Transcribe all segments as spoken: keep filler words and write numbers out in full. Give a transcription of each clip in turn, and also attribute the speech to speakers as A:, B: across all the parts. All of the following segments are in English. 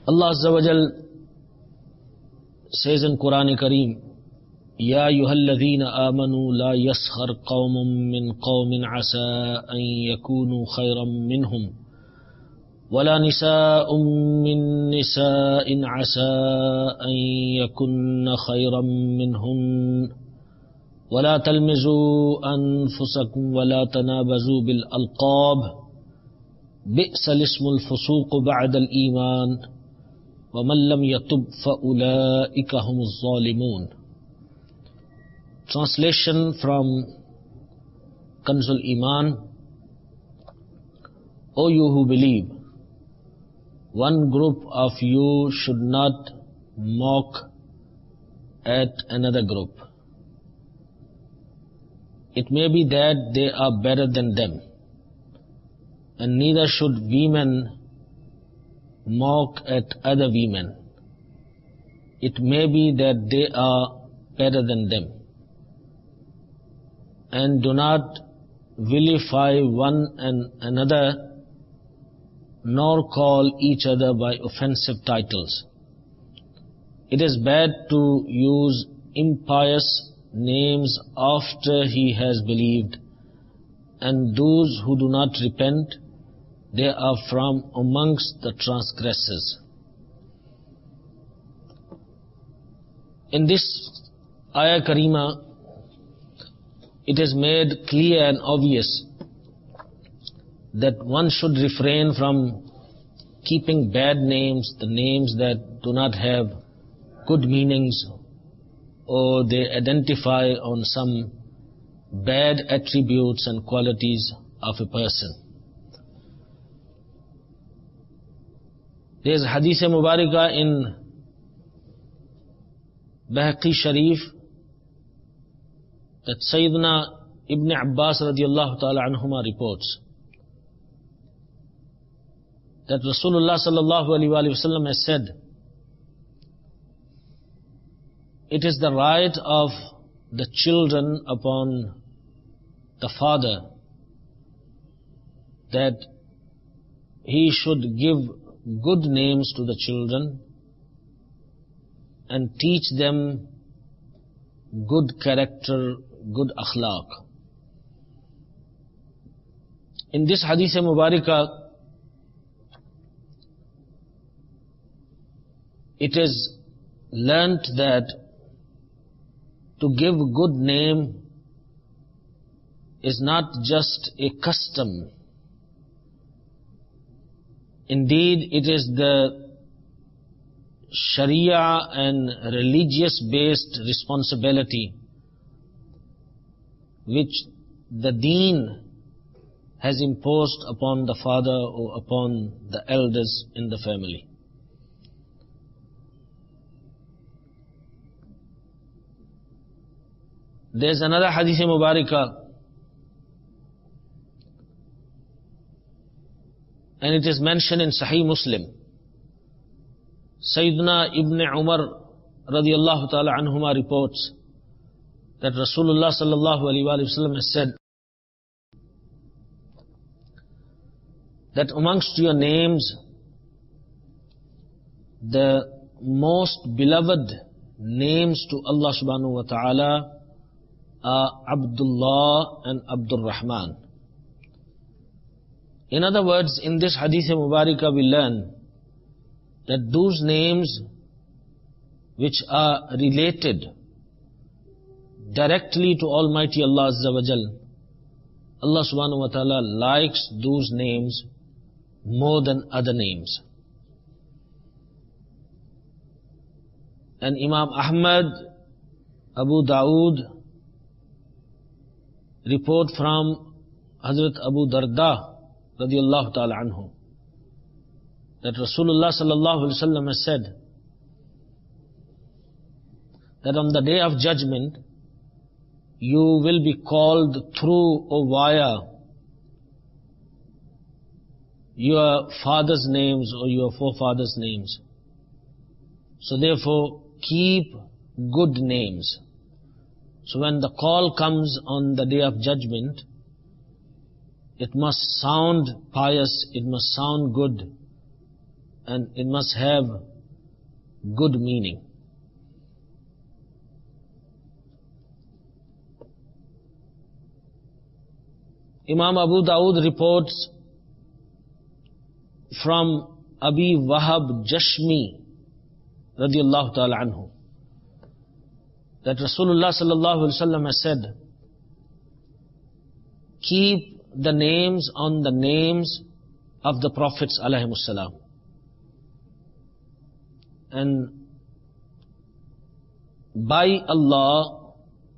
A: Allah Azza wa Jal says in Quran Kareem, Ya ayyuhalladhina amanu la yaskhar qawmun min qawmin asa an yakunu khayran minhum wala nisa'un min nisa'in asa an yakunna khayran minhun wala talmizu anfusakum wala tanabazu bil alqab bi'sal ismul fusuq ba'da al iman wa man lam yatub fa ulaika humuz zalimun. Translation from Kanzul Iman. O you who believe, one group of you should not mock at another group. It may be that they are better than them, and neither should women mock at other women. It may be that they are better than them. And do not vilify one and another, nor call each other by offensive titles. It is bad to use impious names after he has believed, and those who do not repent, they are from amongst the transgressors. In this ayah Karima, it is made clear and obvious that one should refrain from keeping bad names, the names that do not have good meanings, or they identify on some bad attributes and qualities of a person. There is Hadith Mubarakah in Bahaqi Sharif that Sayyidina Ibn Abbas radiyallahu ta'ala anhuma reports that Rasulullah sallallahu alaihi wasallam has said, it is the right of the children upon the father that he should give good names to the children and teach them good character, good akhlaq. In this Hadith Mubarakah, it is learnt that to give good name is not just a custom. Indeed, it is the Sharia and religious-based responsibility which the Deen has imposed upon the father or upon the elders in the family. There is another Hadith Mubarakah, and it is mentioned in Sahih Muslim. Sayyidina Ibn Umar radiyallahu ta'ala anhuma reports that Rasulullah sallallahu alaihi wasallam has said that amongst your names, the most beloved names to Allah subhanahu wa ta'ala are Abdullah and Abdul Rahman. In other words, in this Hadith Mubarakah we learn that those names which are related directly to Almighty Allah Azza wa Jal, Allah subhanahu wa ta'ala likes those names more than other names. And Imam Ahmad, Abu Dawood report from Hazrat Abu Darda radiyallahu ta'ala anhu that Rasulullah sallallahu alaihi wasallam has said that on the day of judgment you will be called through or via your father's names or your forefathers' names. So therefore, keep good names. So when the call comes on the day of judgment, it must sound pious, it must sound good, and it must have good meaning. Imam Abu Dawood reports from Abi Wahab Jashmi radiyallahu ta'ala anhu that Rasulullah sallallahu alaihi wasallam has said, keep the names on the names of the prophets alayhimus salam. And by Allah,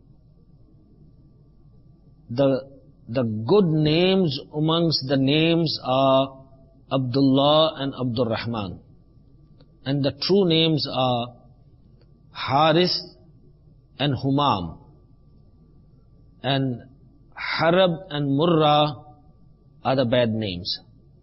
A: the the good names amongst the names are Abdullah and Abdul Rahman, and the true names are Harith and Humam, and Harab and Murrah are the bad names.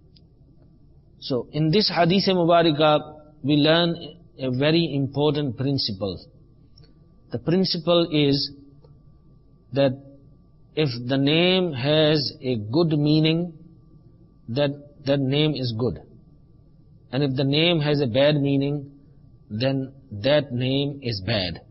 A: So in this Hadith Mubarakah, we learn a very important principle. The principle is that if the name has a good meaning, that that name is good. And if the name has a bad meaning, then that name is bad.